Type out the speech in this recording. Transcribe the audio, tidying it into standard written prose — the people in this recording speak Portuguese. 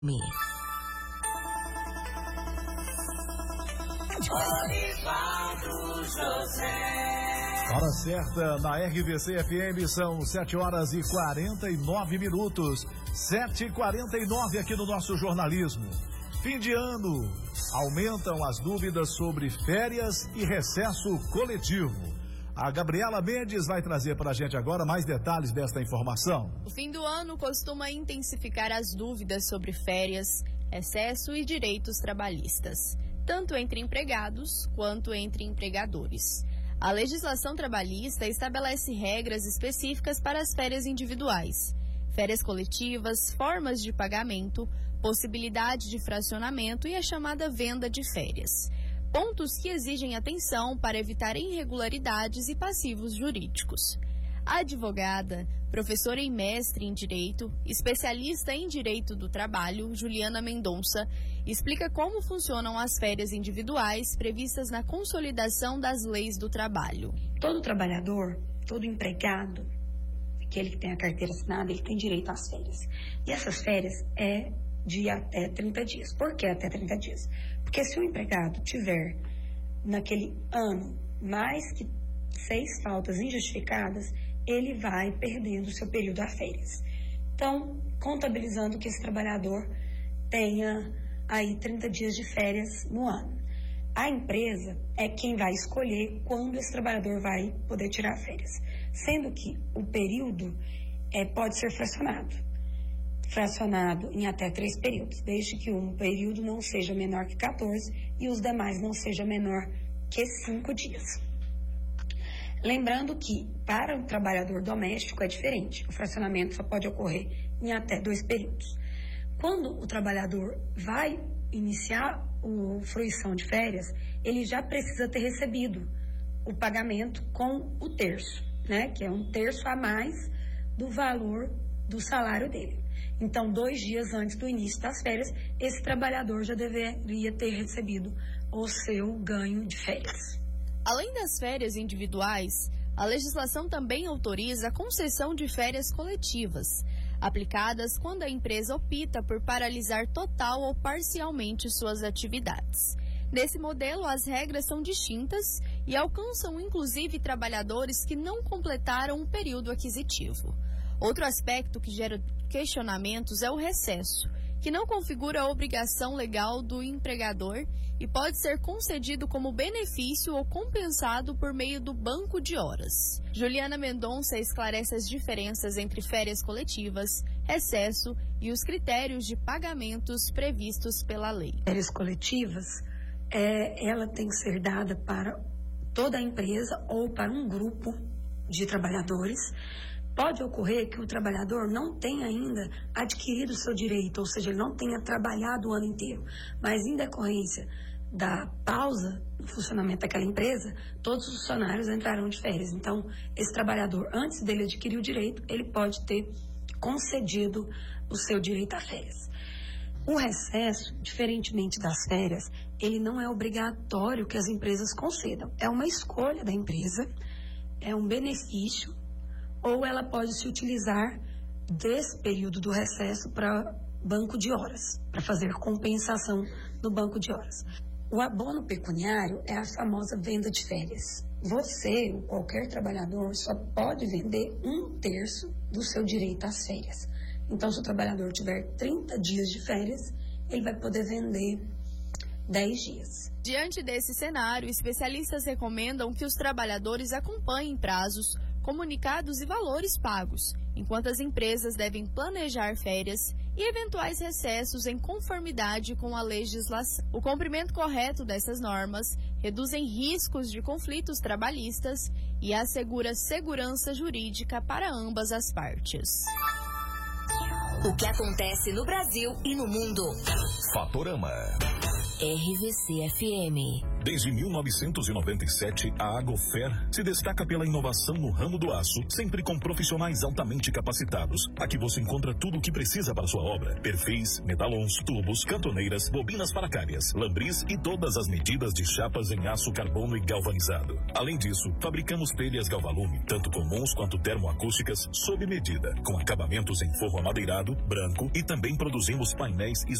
Hora certa na RVC FM são 7h49. 7h49 aqui no nosso jornalismo. Fim de ano. Aumentam as dúvidas sobre férias e recesso coletivo. A Gabriela Mendes vai trazer para a gente agora mais detalhes desta informação. O fim do ano costuma intensificar as dúvidas sobre férias, recesso e direitos trabalhistas, tanto entre empregados quanto entre empregadores. A legislação trabalhista estabelece regras específicas para as férias individuais, férias coletivas, formas de pagamento, possibilidade de fracionamento e a chamada venda de férias. Pontos que exigem atenção para evitar irregularidades e passivos jurídicos. A advogada, professora e mestre em Direito, especialista em Direito do Trabalho, Juliana Mendonça, explica como funcionam as férias individuais previstas na Consolidação das Leis do Trabalho. Todo trabalhador, todo empregado, aquele que tem a carteira assinada, ele tem direito às férias. E essas férias é de até 30 dias. Por que até 30 dias? Porque se o empregado tiver, naquele ano, mais que 6 faltas injustificadas, ele vai perdendo o seu período a férias. Então, contabilizando que esse trabalhador tenha aí 30 dias de férias no ano. A empresa é quem vai escolher quando esse trabalhador vai poder tirar férias. Sendo que o período pode ser fracionado em até 3 períodos, desde que um período não seja menor que 14 e os demais não seja menor que 5 dias. Lembrando que, para o trabalhador doméstico é diferente, o fracionamento só pode ocorrer em até 2 períodos. Quando o trabalhador vai iniciar a fruição de férias, ele já precisa ter recebido o pagamento com o terço, né, que é 1/3 a mais do valor do salário dele. Então, 2 dias antes do início das férias, esse trabalhador já deveria ter recebido o seu ganho de férias. Além das férias individuais, a legislação também autoriza a concessão de férias coletivas, aplicadas quando a empresa opta por paralisar total ou parcialmente suas atividades. Nesse modelo, as regras são distintas e alcançam inclusive trabalhadores que não completaram o período aquisitivo. Outro aspecto que gera questionamentos é o recesso, que não configura a obrigação legal do empregador e pode ser concedido como benefício ou compensado por meio do banco de horas. Juliana Mendonça esclarece as diferenças entre férias coletivas, recesso e os critérios de pagamentos previstos pela lei. Férias coletivas, ela tem que ser dada para toda a empresa ou para um grupo de trabalhadores. Pode ocorrer que o trabalhador não tenha ainda adquirido o seu direito, ou seja, ele não tenha trabalhado o ano inteiro, mas em decorrência da pausa no funcionamento daquela empresa, todos os funcionários entrarão de férias. Então, esse trabalhador, antes dele adquirir o direito, ele pode ter concedido o seu direito a férias. O recesso, diferentemente das férias, ele não é obrigatório que as empresas concedam. É uma escolha da empresa, é um benefício, ou ela pode se utilizar desse período do recesso para banco de horas, para fazer compensação no banco de horas. O abono pecuniário é a famosa venda de férias. Você, ou qualquer trabalhador, só pode vender 1/3 do seu direito às férias. Então, se o trabalhador tiver 30 dias de férias, ele vai poder vender 10 dias. Diante desse cenário, especialistas recomendam que os trabalhadores acompanhem prazos, comunicados e valores pagos, enquanto as empresas devem planejar férias e eventuais recessos em conformidade com a legislação. O cumprimento correto dessas normas reduzem riscos de conflitos trabalhistas e assegura segurança jurídica para ambas as partes. O que acontece no Brasil e no mundo. Fatorama. RVC-FM. Desde 1997, a Agofer se destaca pela inovação no ramo do aço, sempre com profissionais altamente capacitados. Aqui você encontra tudo o que precisa para sua obra: perfis, medalhões, tubos, cantoneiras, bobinas para calhas, lambris e todas as medidas de chapas em aço carbono e galvanizado. Além disso, fabricamos telhas Galvalume, tanto comuns quanto termoacústicas, sob medida, com acabamentos em forro amadeirado, branco, e também produzimos painéis